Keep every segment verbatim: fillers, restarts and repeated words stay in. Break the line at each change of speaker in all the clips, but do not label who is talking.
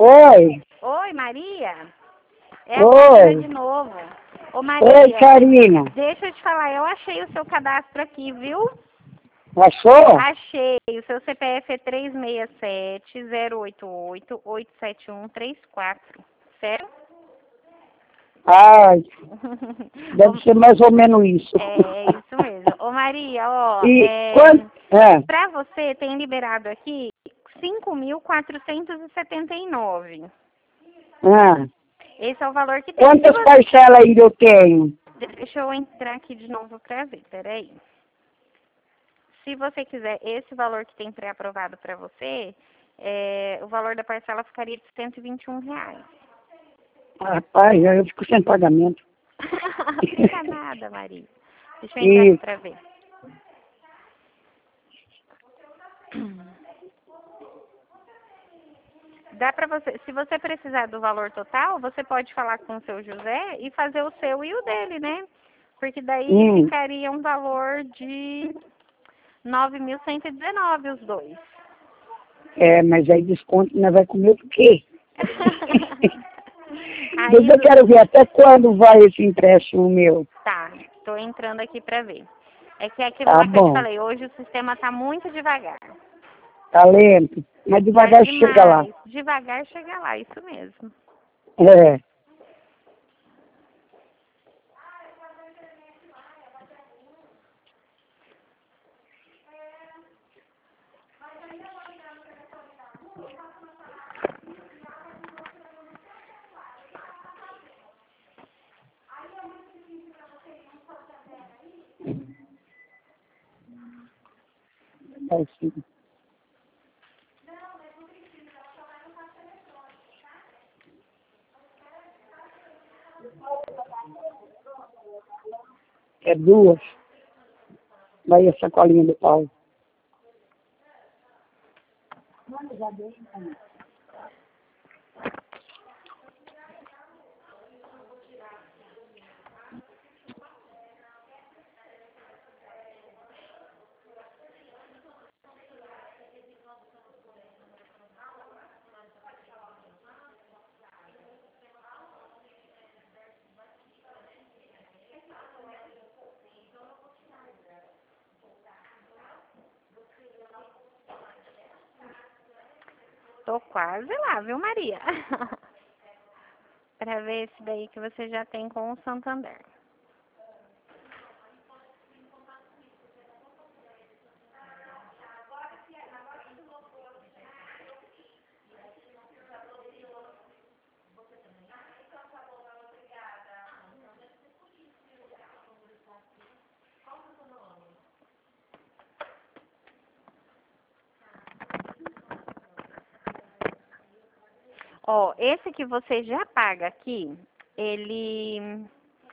Oi.
Oi, Maria? É a
Oi.
Karina de novo. Ô, Maria,
Oi, Karina.
deixa eu te falar, eu achei o seu cadastro aqui, viu?
Achou?
Achei. O seu C P F é três seis sete, zero oito oito, oito sete um três quatro. Certo?
Ai, deve
Ô,
ser mais ou menos isso.
é, é isso mesmo. Ô, Maria, ó,
E
é,
quanto? É.
pra você tem liberado aqui cinco mil quatrocentos e setenta e nove.
Ah,
Esse é o valor que tem.
quantas
Se
parcelas ainda eu tenho?
você... Deixa eu entrar aqui de novo pra ver, peraí. Se você quiser esse valor que tem pré-aprovado para você, é, o valor da parcela ficaria de cento e vinte e um reais.
Rapaz, eu fico sem pagamento.
Não fica nada, Maria. Deixa eu entrar
E
aqui para ver. Dá para você, se você precisar do valor total, você pode falar com o seu José e fazer o seu e o dele, né? Porque daí
hum,
ficaria um valor de nove mil cento e dezenove os dois.
é, mas aí desconto não vai comer por quê? Mas
Aí,
eu quero ver até quando vai esse empréstimo meu.
tá, tô entrando aqui para ver. É que é aquilo
Tá
lá que eu te
bom,
falei, hoje o sistema tá muito devagar.
tá lento, mas
Mas
devagar chega lá.
demais. Devagar chega lá, isso mesmo.
É, assim. É duas. Vai a sacolinha do pau.
Tô quase lá, viu, Maria? Pra ver esse daí que você já tem com o Santander. Ó, esse que você já paga aqui, ele...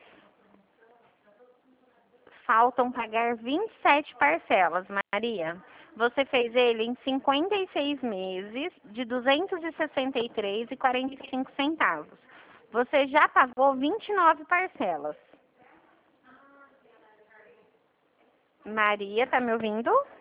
Faltam pagar vinte e sete parcelas, Maria. Você fez ele em cinquenta e seis meses, de duzentos e sessenta e três reais e quarenta e cinco centavos. Você já pagou vinte e nove parcelas. Maria, tá me ouvindo?